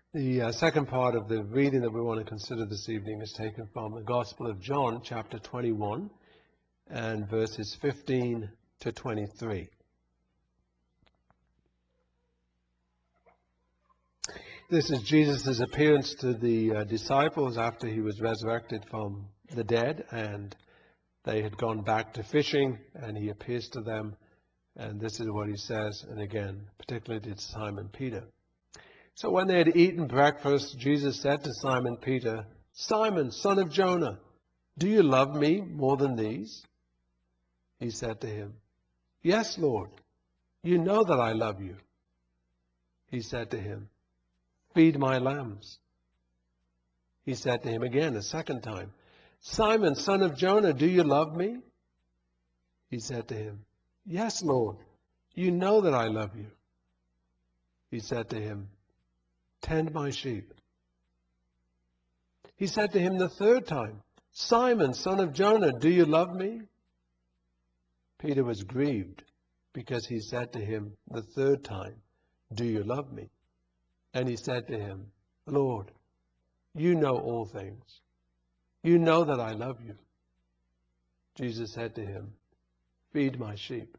The second part of the reading that we want to consider this evening is taken from the Gospel of John, chapter 21, and verses 15 to 23. This is Jesus' appearance to the disciples after he was resurrected from the dead, and they had gone back to fishing, and he appears to them, and this is what he says, and again, particularly to Simon Peter. So when they had eaten breakfast, Jesus said to Simon Peter, "Simon, son of Jonah, do you love me more than these?" He said to him, "Yes, Lord, you know that I love you." He said to him, "Feed my lambs." He said to him again a second time, "Simon, son of Jonah, do you love me?" He said to him, "Yes, Lord, you know that I love you." He said to him, "Tend my sheep." He said to him the third time, "Simon, son of Jonah, do you love me?" Peter was grieved because he said to him the third time, "Do you love me?" And he said to him, "Lord, you know all things. You know that I love you." Jesus said to him, "Feed my sheep.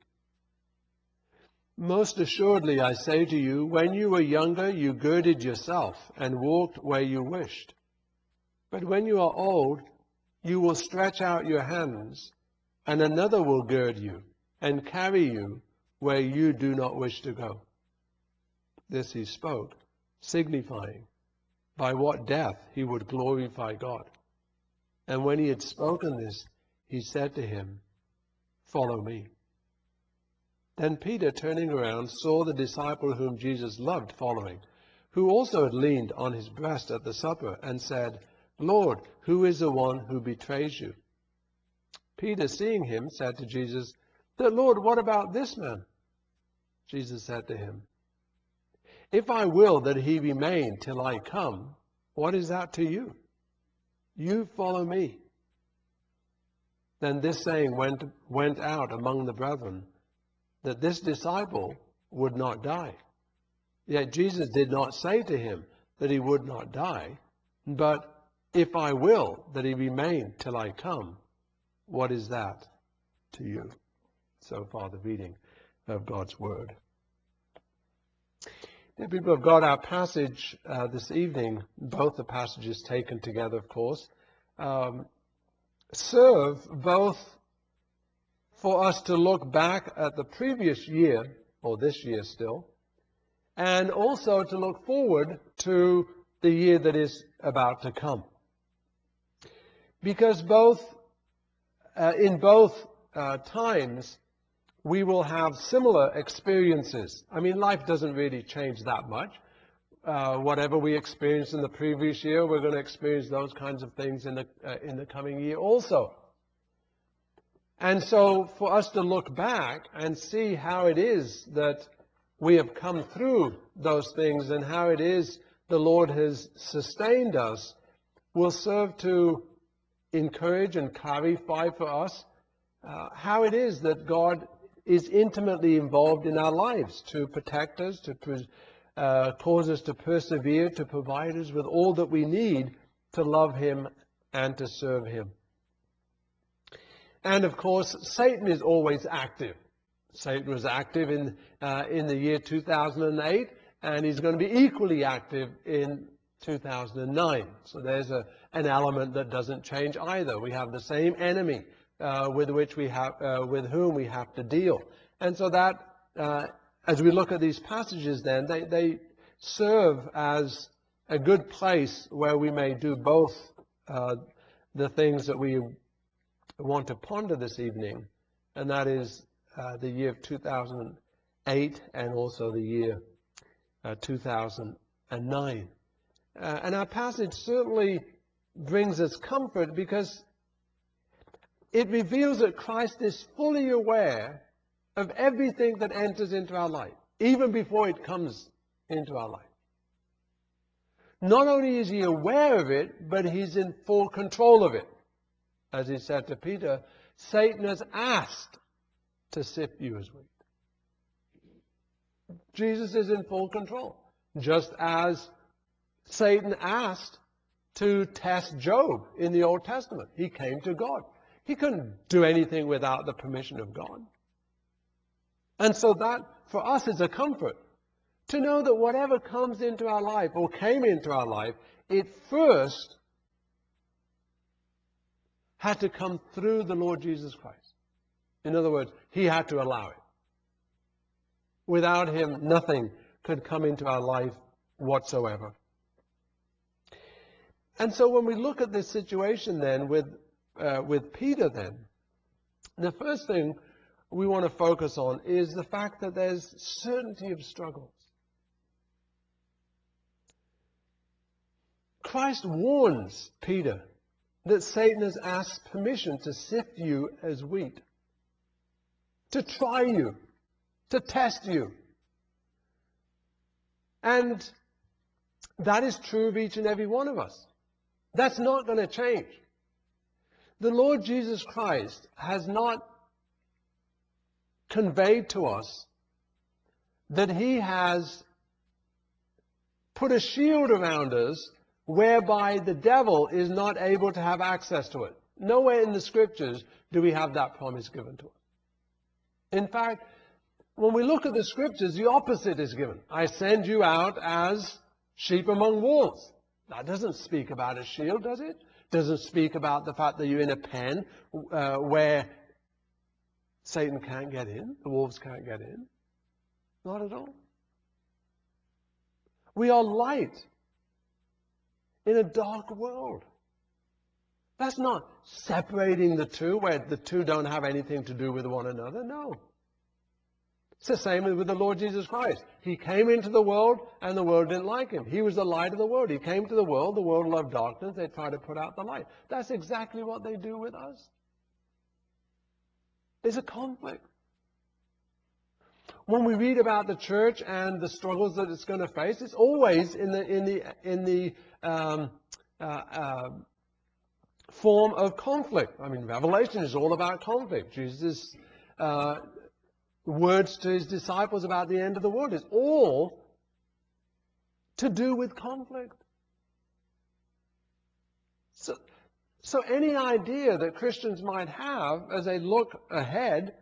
Most assuredly, I say to you, when you were younger, you girded yourself and walked where you wished. But when you are old, you will stretch out your hands, and another will gird you and carry you where you do not wish to go." This he spoke, signifying by what death he would glorify God. And when he had spoken this, he said to him, "Follow me." Then Peter, turning around, saw the disciple whom Jesus loved following, who also had leaned on his breast at the supper, and said, "Lord, who is the one who betrays you?" Peter, seeing him, said to Jesus, "But Lord, what about this man?" Jesus said to him, "If I will that he remain till I come, what is that to you? You follow me." Then this saying went out among the brethren, that this disciple would not die. Yet Jesus did not say to him that he would not die, but, "If I will that he remain till I come, what is that to you?" So far the reading of God's Word. Dear people of God, our passage this evening, both the passages taken together, of course, serve both for us to look back at the previous year, or this year still, and also to look forward to the year that is about to come. Because in both times, we will have similar experiences. I mean, life doesn't really change that much. Whatever we experienced in the previous year, we're going to experience those kinds of things in the coming year also. And so for us to look back and see how it is that we have come through those things and how it is the Lord has sustained us will serve to encourage and clarify for us how it is that God is intimately involved in our lives to protect us, to cause us to persevere, to provide us with all that we need to love Him and to serve Him. And of course, Satan is always active. Satan was active in the year 2008, and he's going to be equally active in 2009. So there's an element that doesn't change either. We have the same enemy with whom we have to deal. And so that, as we look at these passages then, they serve as a good place where we may do both the things that we want to ponder this evening, and that is the year of 2008 and also the year 2009. And our passage certainly brings us comfort because it reveals that Christ is fully aware of everything that enters into our life, even before it comes into our life. Not only is He aware of it, but He's in full control of it. As He said to Peter, Satan has asked to sift you as wheat. Jesus is in full control. Just as Satan asked to test Job in the Old Testament. He came to God. He couldn't do anything without the permission of God. And so that, for us, is a comfort. To know that whatever comes into our life or came into our life, it first had to come through the Lord Jesus Christ. In other words, He had to allow it. Without Him, nothing could come into our life whatsoever. And so when we look at this situation then with Peter then, the first thing we want to focus on is the fact that there's certainty of struggles. Christ warns Peter that Satan has asked permission to sift you as wheat, to try you, to test you. And that is true of each and every one of us. That's not going to change. The Lord Jesus Christ has not conveyed to us that He has put a shield around us whereby the devil is not able to have access to it. Nowhere in the Scriptures do we have that promise given to us. In fact, when we look at the Scriptures, the opposite is given. I send you out as sheep among wolves. That doesn't speak about a shield, does it? Doesn't speak about the fact that you're in a pen where Satan can't get in, the wolves can't get in. Not at all. We are light in a dark world. That's not separating the two, where the two don't have anything to do with one another. No. It's the same with the Lord Jesus Christ. He came into the world, and the world didn't like Him. He was the light of the world. He came to the world loved darkness. They tried to put out the light. That's exactly what they do with us. There's a conflict. When we read about the church and the struggles that it's going to face, it's always in the form of conflict. I mean, Revelation is all about conflict. Jesus' words to His disciples about the end of the world is all to do with conflict. So any idea that Christians might have as they look ahead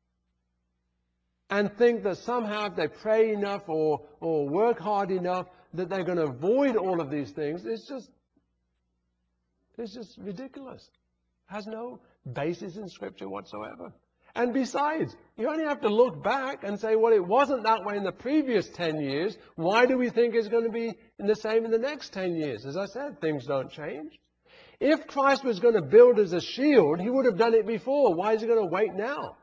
and think that somehow if they pray enough or work hard enough that they're going to avoid all of these things, it's just ridiculous. It has no basis in Scripture whatsoever. And besides, you only have to look back and say, well, it wasn't that way in the previous 10 years. Why do we think it's going to be the same in the next 10 years? As I said, things don't change. If Christ was going to build as a shield, He would have done it before. Why is He going to wait now?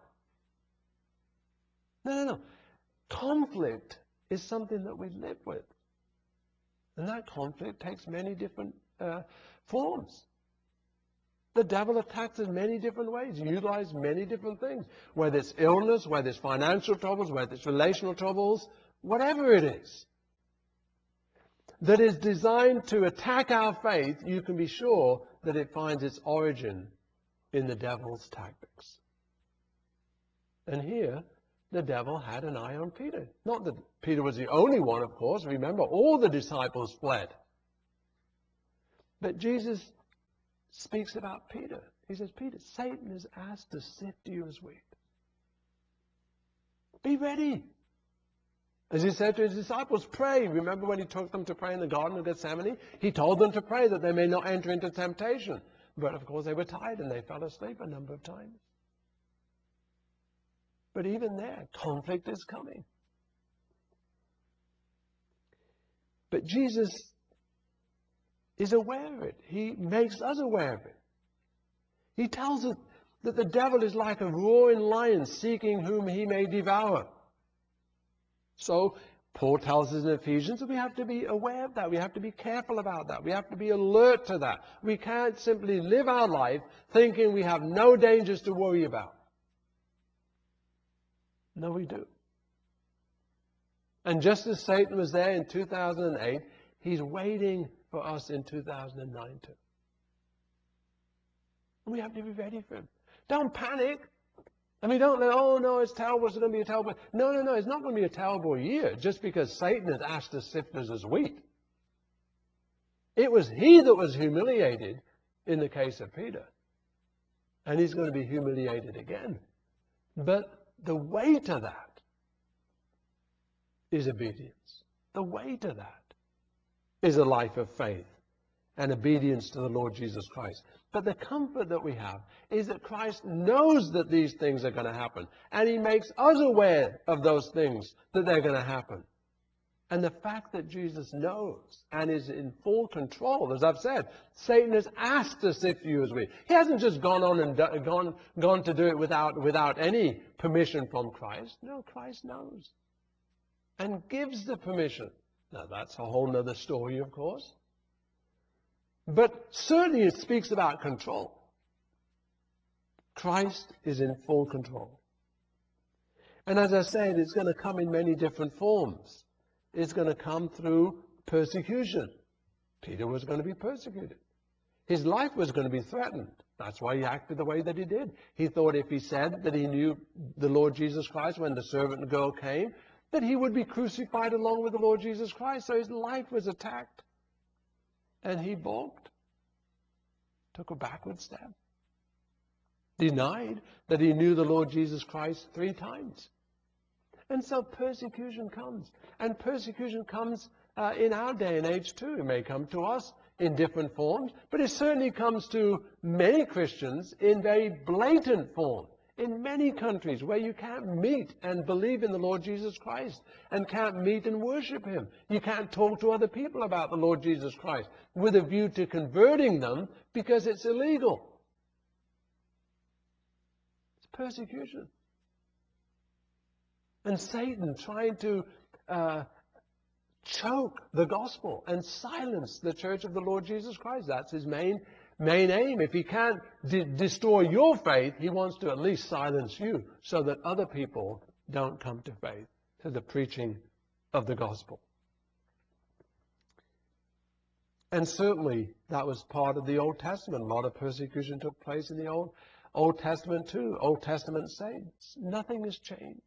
No. Conflict is something that we live with. And that conflict takes many different forms. The devil attacks in many different ways. He utilizes many different things. Whether it's illness, whether it's financial troubles, whether it's relational troubles, whatever it is that is designed to attack our faith, you can be sure that it finds its origin in the devil's tactics. And here, the devil had an eye on Peter. Not that Peter was the only one, of course. Remember, all the disciples fled. But Jesus speaks about Peter. He says, Peter, Satan has asked to sift you as wheat. Be ready. As He said to His disciples, pray. Remember when He took them to pray in the Garden of Gethsemane? He told them to pray that they may not enter into temptation. But of course they were tired and they fell asleep a number of times. But even there, conflict is coming. But Jesus is aware of it. He makes us aware of it. He tells us that the devil is like a roaring lion seeking whom he may devour. So Paul tells us in Ephesians that we have to be aware of that. We have to be careful about that. We have to be alert to that. We can't simply live our life thinking we have no dangers to worry about. No, we do. And just as Satan was there in 2008, he's waiting for us in 2009 too. And we have to be ready for him. Don't panic. I mean, don't let, oh no, it's terrible, it's going to be a terrible. No, it's not going to be a terrible year just because Satan has asked to sift us as wheat. It was he that was humiliated in the case of Peter. And he's going to be humiliated again. But the way to that is obedience. The way to that is a life of faith and obedience to the Lord Jesus Christ. But the comfort that we have is that Christ knows that these things are going to happen. And he makes us aware of those things that they're going to happen. And the fact that Jesus knows and is in full control, as I've said, Satan has asked to sift you as wheat. He hasn't just gone on and gone to do it without any permission from Christ. No, Christ knows and gives the permission. Now, that's a whole other story, of course. But certainly it speaks about control. Christ is in full control. And as I said, it's going to come in many different forms. It's going to come through persecution. Peter was going to be persecuted. His life was going to be threatened. That's why he acted the way that he did. He thought if he said that he knew the Lord Jesus Christ when the servant girl came, that he would be crucified along with the Lord Jesus Christ. So his life was attacked. And he balked, took a backward step, denied that he knew the Lord Jesus Christ 3 times. And so persecution comes. And persecution comes in our day and age too. It may come to us in different forms, but it certainly comes to many Christians in very blatant form. In many countries where you can't meet and believe in the Lord Jesus Christ and can't meet and worship him. You can't talk to other people about the Lord Jesus Christ with a view to converting them because it's illegal. It's persecution. And Satan trying to choke the gospel and silence the church of the Lord Jesus Christ. That's his main aim. If he can't destroy your faith, he wants to at least silence you so that other people don't come to faith, to the preaching of the gospel. And certainly that was part of the Old Testament. A lot of persecution took place in the Old Testament too. Old Testament saints. Nothing has changed.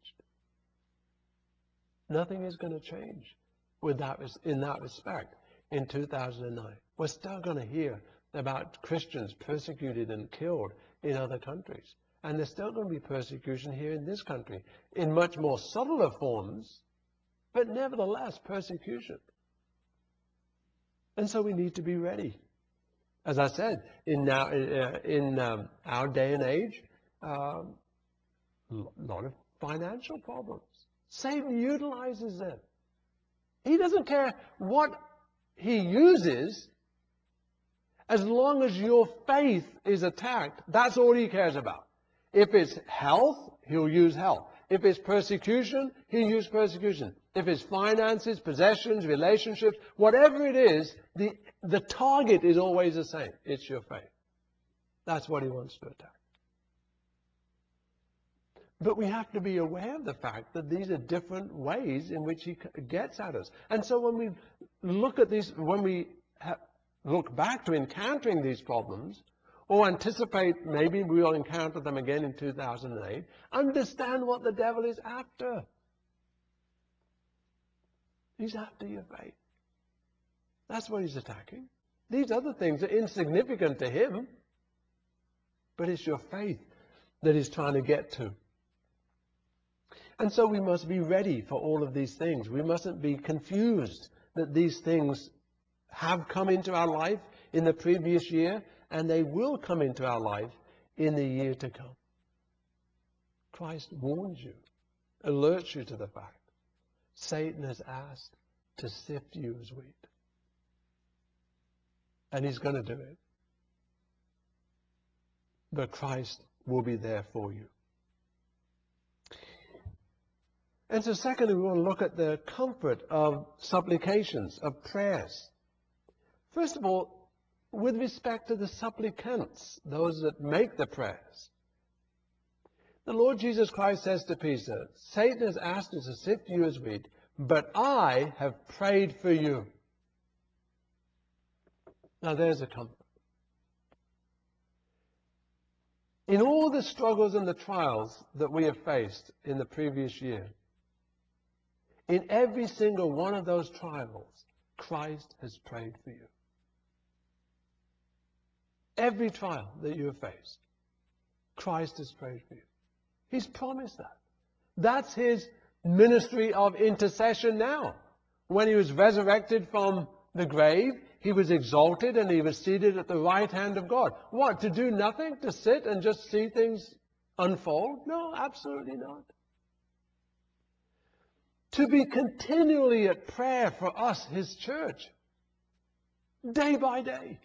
Nothing is going to change in that respect in 2009. We're still going to hear about Christians persecuted and killed in other countries. And there's still going to be persecution here in this country in much more subtler forms, but nevertheless persecution. And so we need to be ready. As I said, in our day and age, a lot of financial problems. Satan utilizes them. He doesn't care what he uses, as long as your faith is attacked. That's all he cares about. If it's health, he'll use health. If it's persecution, he'll use persecution. If it's finances, possessions, relationships, whatever it is, the target is always the same. It's your faith. That's what he wants to attack. But we have to be aware of the fact that these are different ways in which he gets at us. And so when we look at these, when we look back to encountering these problems, or anticipate maybe we'll encounter them again in 2008, understand what the devil is after. He's after your faith. That's what he's attacking. These other things are insignificant to him, but it's your faith that he's trying to get to. And so we must be ready for all of these things. We mustn't be confused that these things have come into our life in the previous year, and they will come into our life in the year to come. Christ warns you, alerts you to the fact. Satan has asked to sift you as wheat. And he's going to do it. But Christ will be there for you. And so secondly, we want to look at the comfort of supplications, of prayers. First of all, with respect to the supplicants, those that make the prayers. The Lord Jesus Christ says to Peter, Satan has asked us to sift you as wheat, but I have prayed for you. Now there's a comfort. In all the struggles and the trials that we have faced in the previous year, in every single one of those trials, Christ has prayed for you. every trial that you have faced, Christ has prayed for you. He's promised that. That's his ministry of intercession now. When he was resurrected from the grave, he was exalted and he was seated at the right hand of God. What, to do nothing? To sit and just see things unfold? No, absolutely not. To be continually at prayer for us, his church, day by day.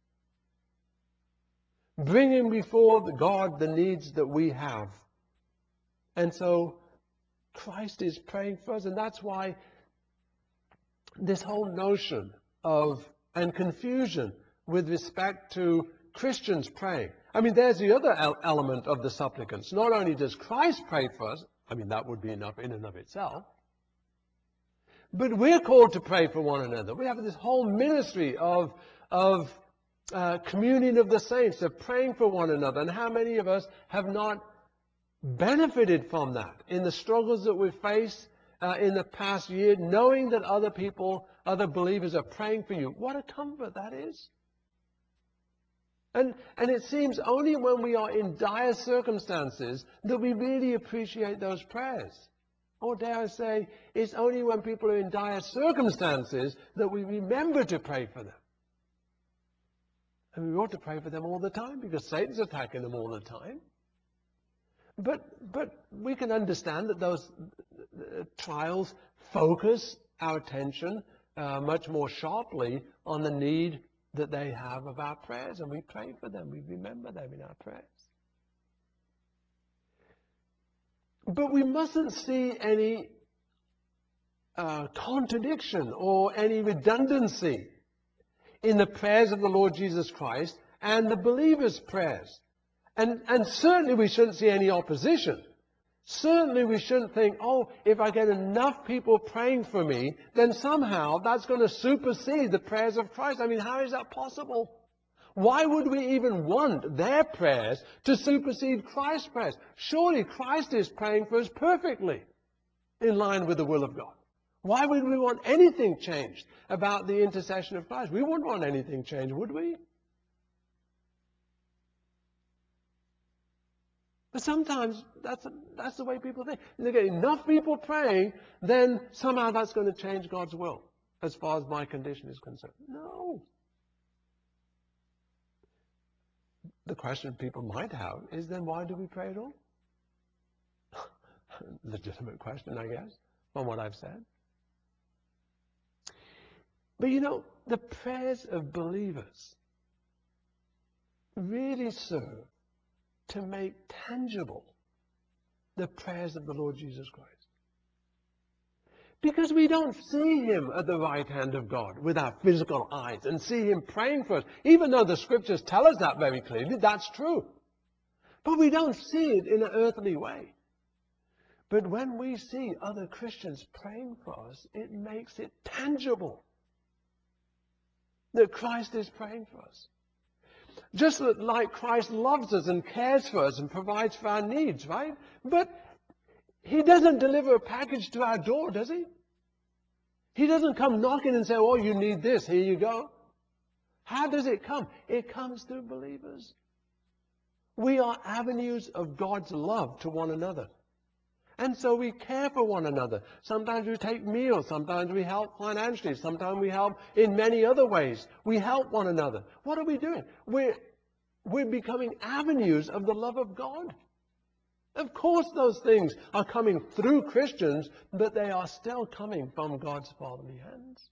Bringing before God the needs that we have. And so Christ is praying for us, and that's why this whole notion of and confusion with respect to Christians praying. I mean, there's the other element of the supplicants. Not only does Christ pray for us, I mean, that would be enough in and of itself, but we're called to pray for one another. We have this whole ministry of communion of the saints, of praying for one another. And how many of us have not benefited from that in the struggles that we face in the past year, knowing that other people, other believers are praying for you? What a comfort that is. And it seems only when we are in dire circumstances that we really appreciate those prayers. Or dare I say, it's only when people are in dire circumstances that we remember to pray for them. And we ought to pray for them all the time because Satan's attacking them all the time. But we can understand that those trials focus our attention much more sharply on the need that they have of our prayers, and we pray for them. We remember them in our prayers. But we mustn't see any contradiction or any redundancy in the prayers of the Lord Jesus Christ and the believers' prayers. And certainly we shouldn't see any opposition. Certainly we shouldn't think, oh, if I get enough people praying for me, then somehow that's going to supersede the prayers of Christ. I mean, how is that possible? Why would we even want their prayers to supersede Christ's prayers? Surely Christ is praying for us perfectly in line with the will of God. Why would we want anything changed about the intercession of Christ? We wouldn't want anything changed, would we? But sometimes that's the way people think. If they get enough people praying, then somehow that's going to change God's will as far as my condition is concerned. No. The question people might have is, then why do we pray at all? Legitimate question, I guess, from what I've said. But you know, the prayers of believers really serve to make tangible the prayers of the Lord Jesus Christ. Because we don't see him at the right hand of God with our physical eyes and see him praying for us. Even though the scriptures tell us that very clearly, that's true. But we don't see it in an earthly way. But when we see other Christians praying for us, it makes it tangible that Christ is praying for us. Just like Christ loves us and cares for us and provides for our needs, right? But he doesn't deliver a package to our door, does he? He doesn't come knocking and say, oh, you need this, here you go. How does it come? It comes through believers. We are avenues of God's love to one another. And so we care for one another. Sometimes we take meals. Sometimes we help financially. Sometimes we help in many other ways. We help one another. What are we doing? We're becoming avenues of the love of God. Of course those things are coming through Christians, but they are still coming from God's fatherly hands.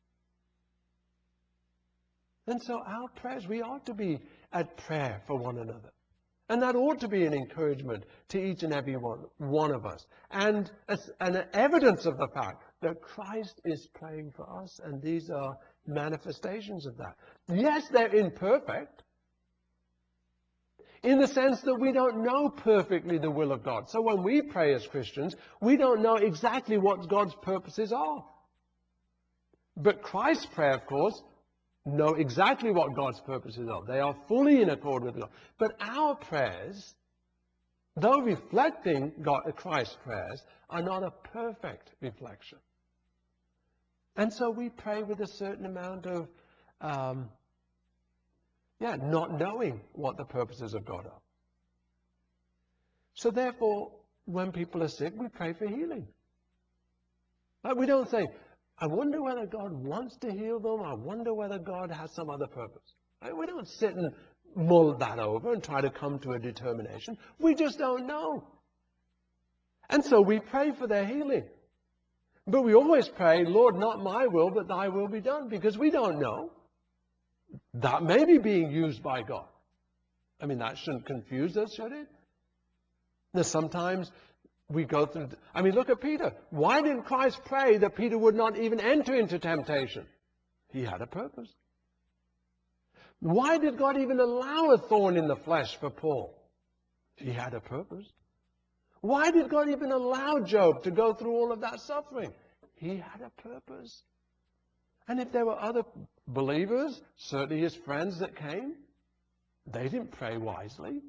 And so our prayers, we ought to be at prayer for one another. And that ought to be an encouragement to each and every one of us. And an evidence of the fact that Christ is praying for us, and these are manifestations of that. Yes, they're imperfect, in the sense that we don't know perfectly the will of God. So when we pray as Christians, we don't know exactly what God's purposes are. But Christ's prayer, of course, know exactly what God's purposes are. They are fully in accord with God. But our prayers, though reflecting Christ's prayers, are not a perfect reflection. And so we pray with a certain amount of Yeah, not knowing what the purposes of God are. So therefore, when people are sick, we pray for healing. Like, we don't say, I wonder whether God wants to heal them. I wonder whether God has some other purpose. Right? We don't sit and mull that over and try to come to a determination. We just don't know. And so we pray for their healing. But we always pray, Lord, not my will, but thy will be done, because we don't know. That may be being used by God. I mean, that shouldn't confuse us, should it? Now, sometimes we go through, I mean, look at Peter. Why didn't Christ pray that Peter would not even enter into temptation? He had a purpose. Why did God even allow a thorn in the flesh for Paul? He had a purpose. Why did God even allow Job to go through all of that suffering? He had a purpose. And if there were other believers, certainly his friends that came, they didn't pray wisely.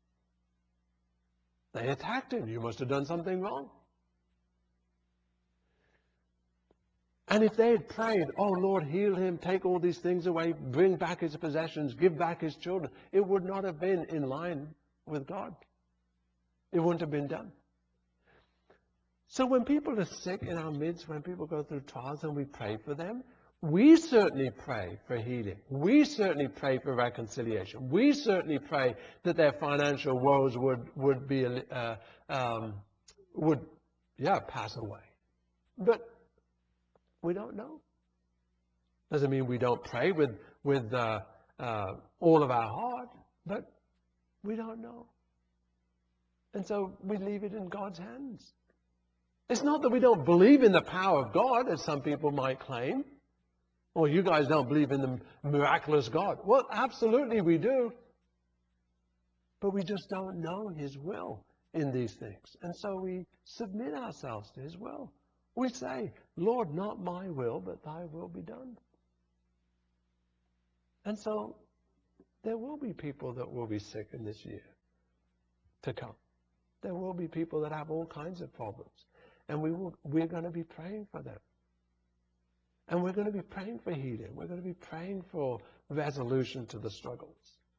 They attacked him. You must have done something wrong. And if they had prayed, oh Lord, heal him, take all these things away, bring back his possessions, give back his children, it would not have been in line with God. It wouldn't have been done. So when people are sick in our midst, when people go through trials and we pray for them, we certainly pray for healing. We certainly pray for reconciliation. We certainly pray that their financial woes would pass away. But we don't know. Doesn't mean we don't pray with all of our heart, but we don't know. And so we leave it in God's hands. It's not that we don't believe in the power of God, as some people might claim. Well, you guys don't believe in the miraculous God. Well, absolutely we do. But we just don't know his will in these things. And so we submit ourselves to his will. We say, Lord, not my will, but thy will be done. And so there will be people that will be sick in this year to come. There will be people that have all kinds of problems. And we're going to be praying for them. And we're going to be praying for healing. We're going to be praying for resolution to the struggles.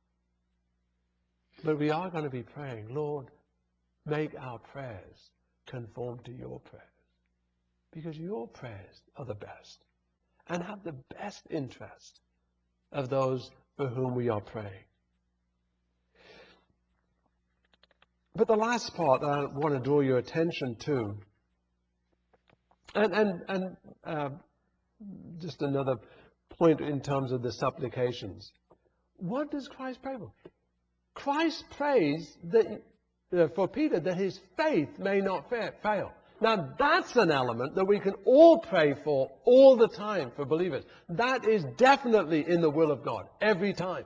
But we are going to be praying, Lord, make our prayers conform to your prayers. Because your prayers are the best and have the best interest of those for whom we are praying. But the last part that I want to draw your attention to, and just another point in terms of the supplications. What does Christ pray for? Christ prays that for Peter that his faith may not fail. Now that's an element that we can all pray for all the time for believers. That is definitely in the will of God every time.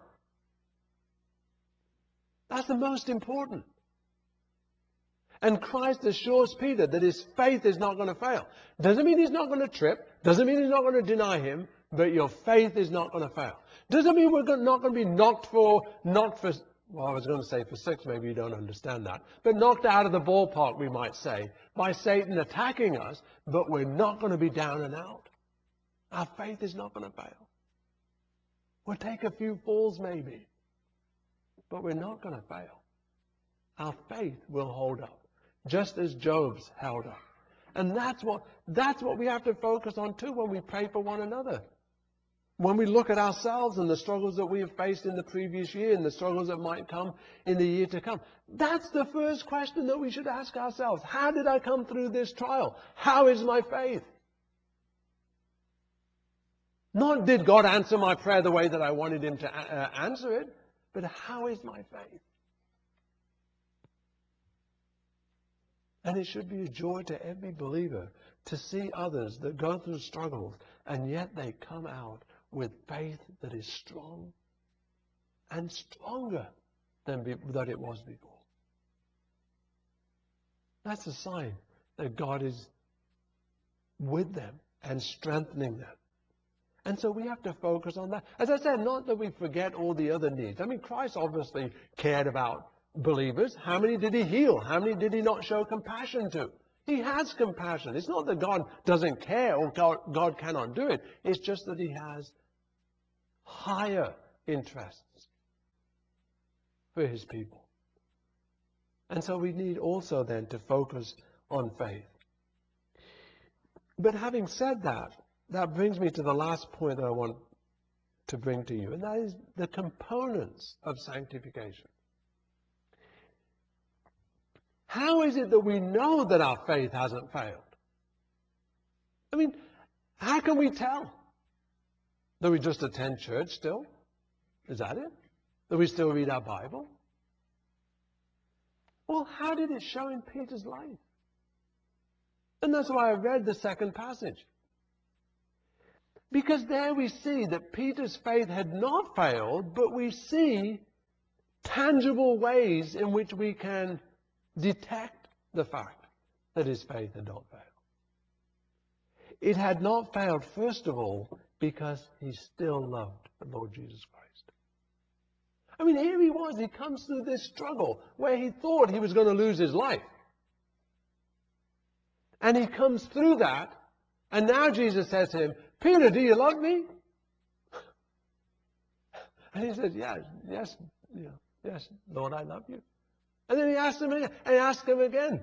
That's the most important. And Christ assures Peter that his faith is not going to fail. Doesn't mean he's not going to trip. Doesn't mean he's not going to deny him. But your faith is not going to fail. Doesn't mean we're not going to be knocked for, well, I was going to say for six, maybe you don't understand that. But knocked out of the ballpark, we might say, by Satan attacking us. But we're not going to be down and out. Our faith is not going to fail. We'll take a few falls maybe. But we're not going to fail. Our faith will hold up. Just as Job's held up. And that's what we have to focus on too when we pray for one another. When we look at ourselves and the struggles that we have faced in the previous year and the struggles that might come in the year to come. That's the first question that we should ask ourselves. How did I come through this trial? How is my faith? Not did God answer my prayer the way that I wanted him to answer it, but how is my faith? And it should be a joy to every believer to see others that go through struggles and yet they come out with faith that is strong and stronger than it was before. That's a sign that God is with them and strengthening them. And so we have to focus on that. As I said, not that we forget all the other needs. I mean, Christ obviously cared about believers. How many did he heal? How many did he not show compassion to? He has compassion. It's not that God doesn't care or God cannot do it. It's just that he has higher interests for his people. And so we need also then to focus on faith. But having said that, that brings me to the last point that I want to bring to you, and that is the components of sanctification. How is it that we know that our faith hasn't failed? I mean, how can we tell? That we just attend church still? Is that it? That we still read our Bible? Well, how did it show in Peter's life? And that's why I read the second passage. Because there we see that Peter's faith had not failed, but we see tangible ways in which we can detect the fact that his faith had not failed. It had not failed, first of all, because he still loved the Lord Jesus Christ. I mean, here he was. He comes through this struggle where he thought he was going to lose his life. And he comes through that, and now Jesus says to him, Peter, do you love me? And he says, yes, Lord, I love you. And then he asks him again, and he asks him again.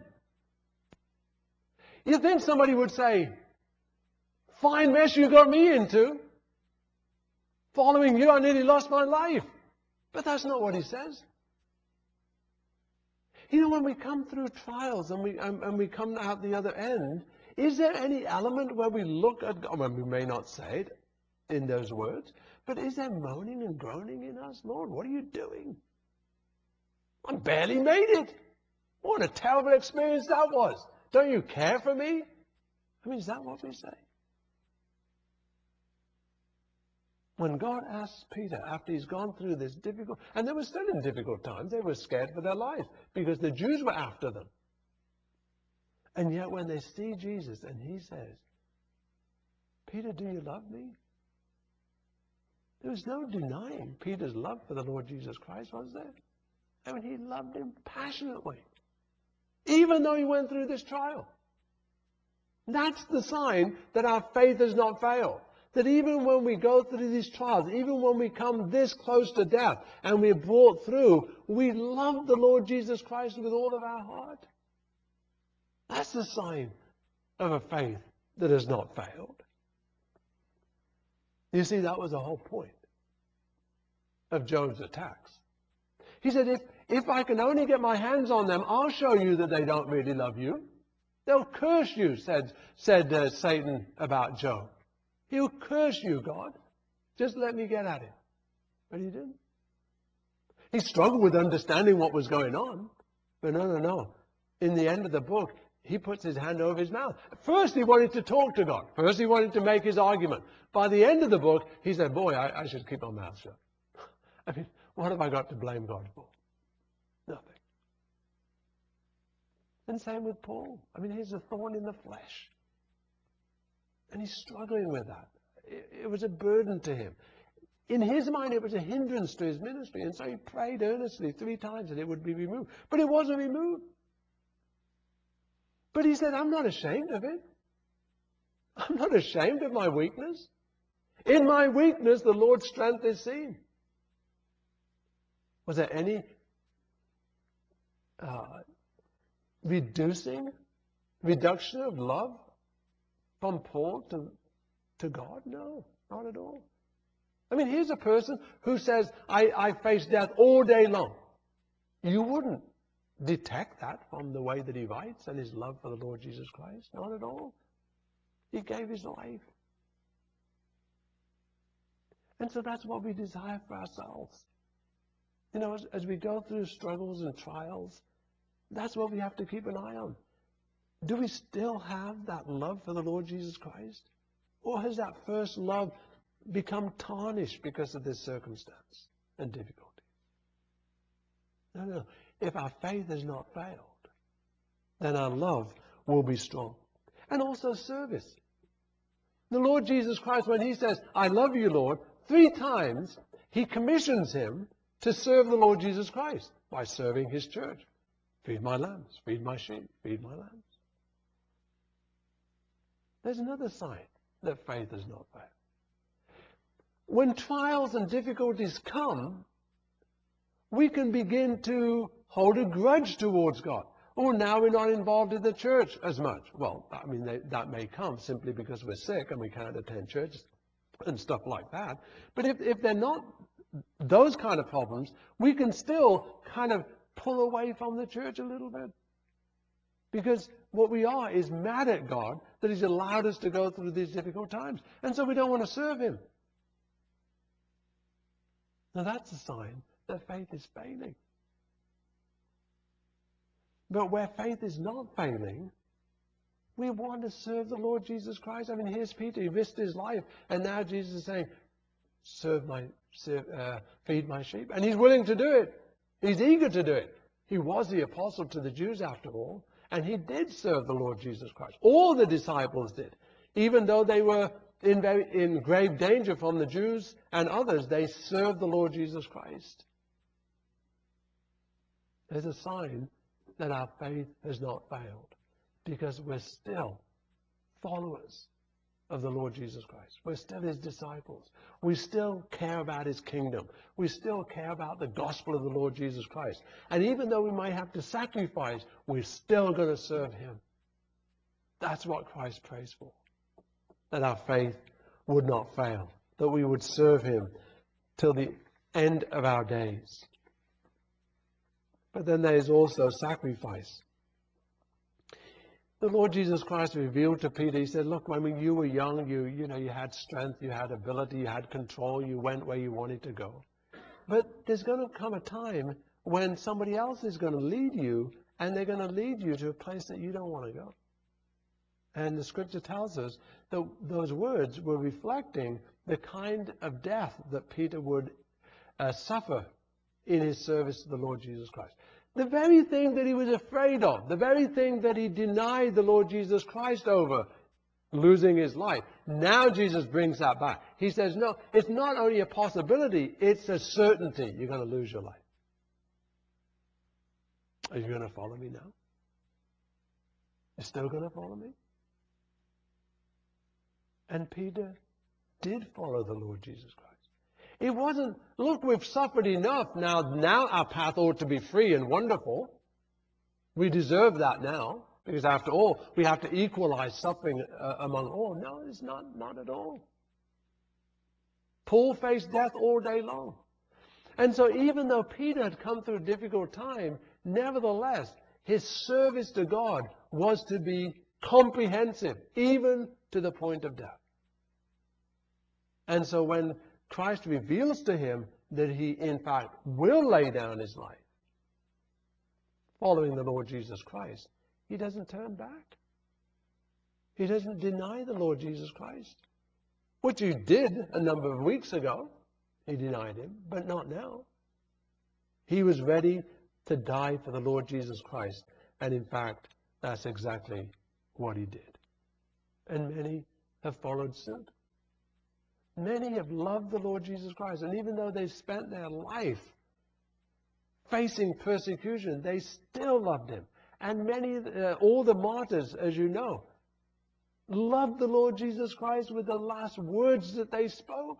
You think somebody would say, fine mess you got me into. Following you, I nearly lost my life. But that's not what he says. You know, when we come through trials and we come out the other end, is there any element where we look at God? Well, we may not say it in those words, but is there moaning and groaning in us? Lord, what are you doing? I barely made it. What a terrible experience that was. Don't you care for me? I mean, is that what we say? When God asks Peter, after he's gone through this difficult, and they were still in difficult times, they were scared for their lives because the Jews were after them. And yet when they see Jesus and he says, Peter, do you love me? There was no denying Peter's love for the Lord Jesus Christ, was there? I mean, he loved him passionately, even though he went through this trial. That's the sign that our faith has not failed. That even when we go through these trials, even when we come this close to death and we're brought through, we love the Lord Jesus Christ with all of our heart. That's the sign of a faith that has not failed. You see, that was the whole point of Job's attacks. He said, if I can only get my hands on them, I'll show you that they don't really love you. They'll curse you, said Satan about Job. He'll curse you, God. Just let me get at him. But he didn't. He struggled with understanding what was going on. But no. In the end of the book, he puts his hand over his mouth. First, he wanted to talk to God. First, he wanted to make his argument. By the end of the book, he said, boy, I should keep my mouth shut. I mean, what have I got to blame God for? Nothing. And same with Paul. I mean, he's a thorn in the flesh. And he's struggling with that. It was a burden to him. In his mind, it was a hindrance to his ministry. And so he prayed earnestly 3 times that it would be removed. But it wasn't removed. But he said, I'm not ashamed of it. I'm not ashamed of my weakness. In my weakness, the Lord's strength is seen. Was there any reduction of love from Paul to God? No, not at all. I mean, here's a person who says, I face death all day long. You wouldn't detect that from the way that he writes and his love for the Lord Jesus Christ. Not at all. He gave his life. And so that's what we desire for ourselves. You know, as we go through struggles and trials, that's what we have to keep an eye on. Do we still have that love for the Lord Jesus Christ? Or has that first love become tarnished because of this circumstance and difficulty? No. If our faith has not failed, then our love will be strong. And also service. The Lord Jesus Christ, when he says, I love you, Lord, 3 times he commissions him to serve the Lord Jesus Christ by serving his church. Feed my lambs, feed my sheep, feed my lambs. There's another sign that faith has not failed. When trials and difficulties come, we can begin to hold a grudge towards God. Oh, now we're not involved in the church as much. Well, I mean, that may come simply because we're sick and we can't attend church and stuff like that. But if they're not those kind of problems, we can still kind of pull away from the church a little bit. Because what we are is mad at God that He's allowed us to go through these difficult times. And so we don't want to serve Him. Now that's a sign that faith is failing. But where faith is not failing, we want to serve the Lord Jesus Christ. I mean, here's Peter. He risked his life. And now Jesus is saying, feed my sheep. And he's willing to do it. He's eager to do it. He was the apostle to the Jews after all. And he did serve the Lord Jesus Christ. All the disciples did. Even though they were in grave danger from the Jews and others, they served the Lord Jesus Christ. There's a sign that our faith has not failed, because we're still followers of the Lord Jesus Christ. We're still His disciples. We still care about His kingdom. We still care about the gospel of the Lord Jesus Christ. And even though we might have to sacrifice, we're still going to serve Him. That's what Christ prays for, that our faith would not fail, that we would serve Him till the end of our days. But then there is also sacrifice. The Lord Jesus Christ revealed to Peter, He said, look, when you were young, you had strength, you had ability, you had control, you went where you wanted to go. But there's going to come a time when somebody else is going to lead you, and they're going to lead you to a place that you don't want to go. And the scripture tells us that those words were reflecting the kind of death that Peter would suffer in his service to the Lord Jesus Christ. The very thing that he was afraid of, the very thing that he denied the Lord Jesus Christ over, losing his life. Now Jesus brings that back. He says, no, it's not only a possibility, it's a certainty you're going to lose your life. Are you going to follow me now? You're still going to follow me? And Peter did follow the Lord Jesus Christ. It wasn't, look, we've suffered enough. Now our path ought to be free and wonderful. We deserve that now, because after all, we have to equalize suffering among all. No, it's not at all. Paul faced death all day long. And so even though Peter had come through a difficult time, nevertheless, his service to God was to be comprehensive, even to the point of death. And so when Christ reveals to him that he, in fact, will lay down his life following the Lord Jesus Christ, he doesn't turn back. He doesn't deny the Lord Jesus Christ, which he did a number of weeks ago. He denied him, but not now. He was ready to die for the Lord Jesus Christ, and in fact, that's exactly what he did. And many have followed suit. Many have loved the Lord Jesus Christ, and even though they've spent their life facing persecution, they still loved him. And many, all the martyrs, as you know, loved the Lord Jesus Christ with the last words that they spoke.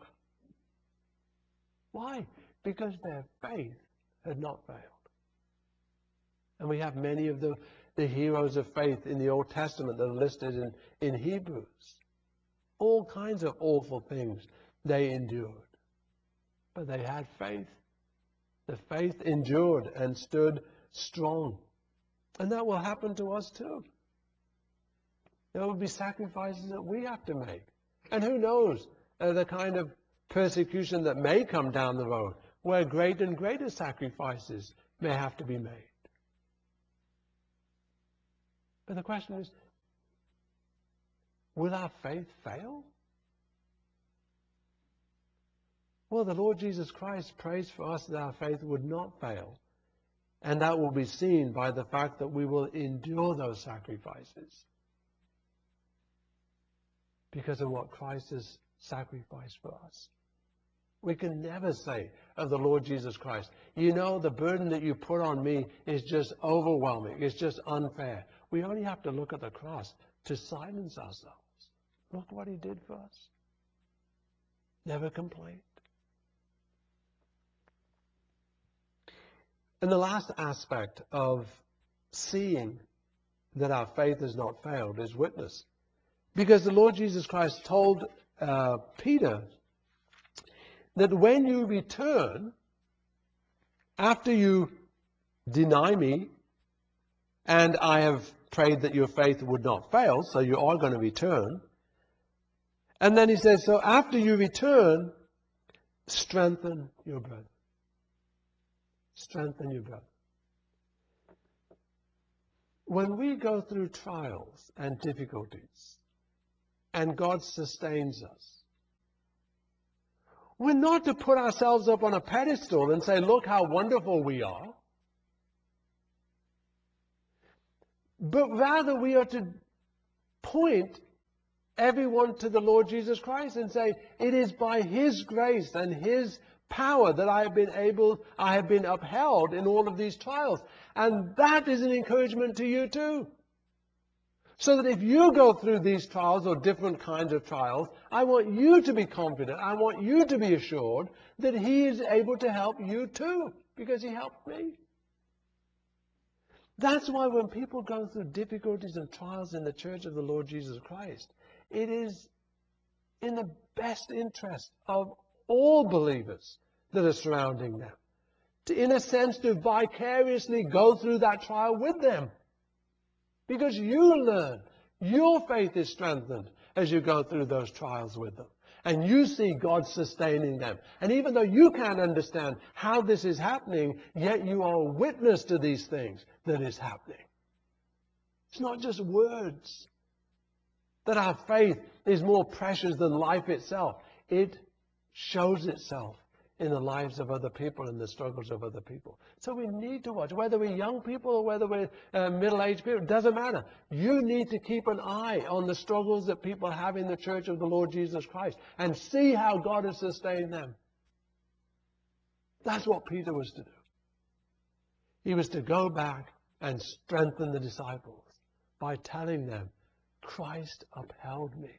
Why? Because their faith had not failed. And we have many of the heroes of faith in the Old Testament that are listed in Hebrews. All kinds of awful things they endured. But they had faith. The faith endured and stood strong. And that will happen to us too. There will be sacrifices that we have to make. And who knows the kind of persecution that may come down the road, where greater and greater sacrifices may have to be made. But the question is, will our faith fail? Well, the Lord Jesus Christ prays for us that our faith would not fail. And that will be seen by the fact that we will endure those sacrifices because of what Christ has sacrificed for us. We can never say of the Lord Jesus Christ, you know, the burden that you put on me is just overwhelming. It's just unfair. We only have to look at the cross to silence ourselves. Look what he did for us. Never complained. And the last aspect of seeing that our faith has not failed is witness. Because the Lord Jesus Christ told Peter that when you return, after you deny me, and I have prayed that your faith would not fail, so you are going to return. And then he says, so after you return, strengthen your brother. Strengthen your brother. When we go through trials and difficulties, and God sustains us, we're not to put ourselves up on a pedestal and say, look how wonderful we are. But rather we are to point everyone to the Lord Jesus Christ and say, it is by His grace and His power that I have been upheld in all of these trials. And that is an encouragement to you too. So that if you go through these trials or different kinds of trials, I want you to be confident. I want you to be assured that He is able to help you too, because He helped me. That's why when people go through difficulties and trials in the church of the Lord Jesus Christ, it is in the best interest of all believers that are surrounding them, to, in a sense, to vicariously go through that trial with them. Because you learn, your faith is strengthened as you go through those trials with them. And you see God sustaining them. And even though you can't understand how this is happening, yet you are a witness to these things that is happening. It's not just words. That our faith is more precious than life itself. It shows itself in the lives of other people and the struggles of other people. So we need to watch, whether we're young people or whether we're middle-aged people, it doesn't matter. You need to keep an eye on the struggles that people have in the church of the Lord Jesus Christ and see how God has sustained them. That's what Peter was to do. He was to go back and strengthen the disciples by telling them, Christ upheld me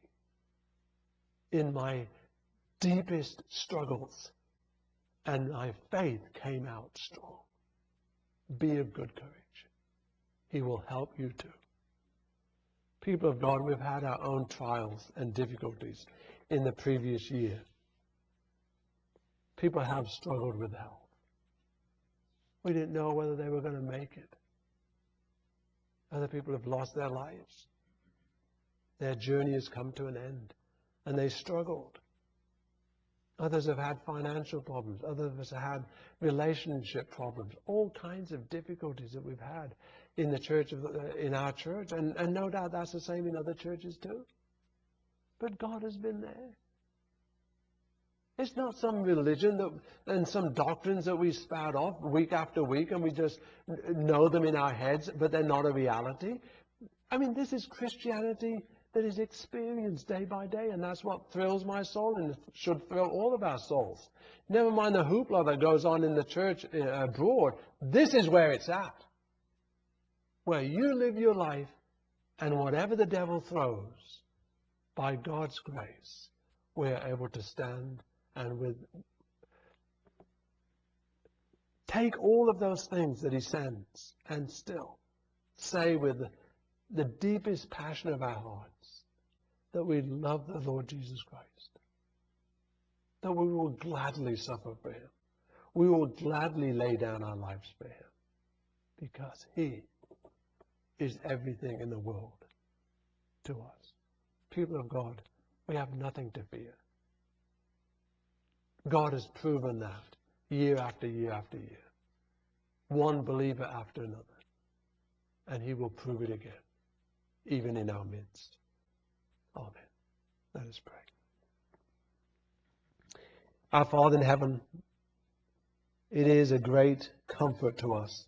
in my deepest struggles, and my faith came out strong. Be of good courage. He will help you too. People of God, we've had our own trials and difficulties in the previous year. People have struggled with health. We didn't know whether they were going to make it. Other people have lost their lives. Their journey has come to an end, and they struggled. Others have had financial problems. Others have had relationship problems. All kinds of difficulties that we've had in the church, in our church, and no doubt that's the same in other churches too. But God has been there. It's not some religion and some doctrines that we spout off week after week, and we just know them in our heads, but they're not a reality. I mean, this is Christianity that is experienced day by day, and that's what thrills my soul and should thrill all of our souls. Never mind the hoopla that goes on in the church abroad. This is where it's at. Where you live your life, and whatever the devil throws, by God's grace, we're able to stand and take all of those things that He sends and still say with the deepest passion of our hearts that we love the Lord Jesus Christ, that we will gladly suffer for Him. We will gladly lay down our lives for Him because He is everything in the world to us. People of God, we have nothing to fear. God has proven that year after year after year. One believer after another. And He will prove it again, even in our midst. Amen. Let us pray. Our Father in heaven, it is a great comfort to us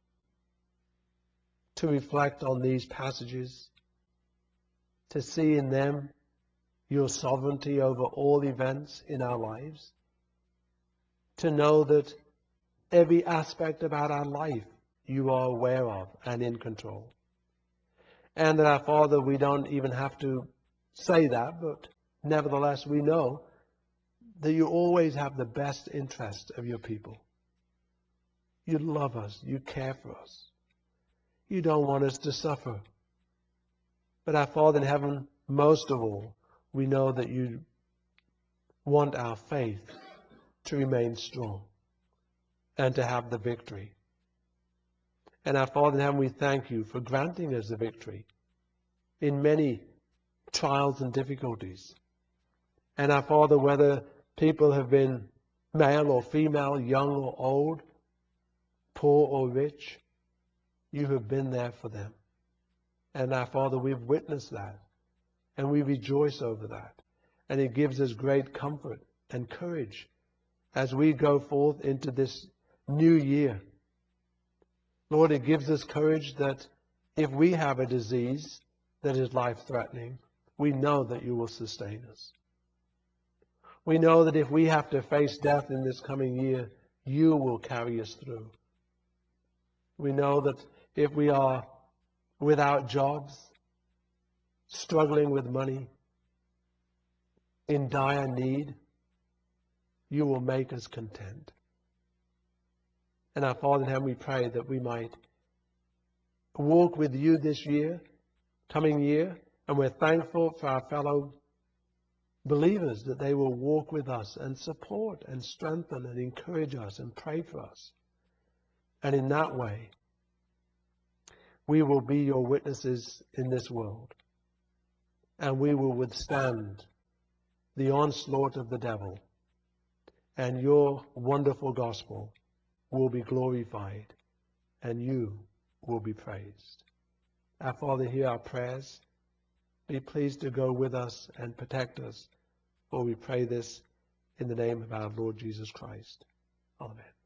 to reflect on these passages, to see in them your sovereignty over all events in our lives, to know that every aspect about our life you are aware of and in control. And that, our Father, we don't even have to say that, but nevertheless we know that you always have the best interest of your people. You love us. You care for us. You don't want us to suffer. But our Father in heaven, most of all, we know that you want our faith to remain strong and to have the victory. And our Father in heaven, we thank you for granting us the victory in many trials and difficulties. And our Father, whether people have been male or female, young or old, poor or rich, you have been there for them. And our Father, we've witnessed that. And we rejoice over that. And it gives us great comfort and courage as we go forth into this new year. Lord, it gives us courage that if we have a disease that is life-threatening, we know that you will sustain us. We know that if we have to face death in this coming year, you will carry us through. We know that if we are without jobs, struggling with money, in dire need, you will make us content. And our Father in heaven, we pray that we might walk with you this year, coming year, and we're thankful for our fellow believers that they will walk with us and support and strengthen and encourage us and pray for us. And in that way, we will be your witnesses in this world, and we will withstand the onslaught of the devil, and your wonderful gospel will be glorified, and you will be praised. Our Father, hear our prayers. Be pleased to go with us and protect us, for we pray this in the name of our Lord Jesus Christ. Amen.